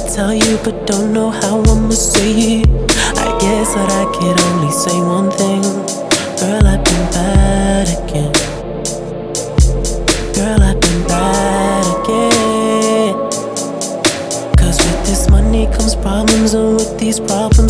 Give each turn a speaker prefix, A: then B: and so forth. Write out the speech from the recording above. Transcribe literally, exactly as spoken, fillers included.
A: tell you, but don't know how I'ma say it. I guess that I could only say one thing. Girl, I've been bad again. Girl, I've been bad again. Cause with this money comes problems, and with these problems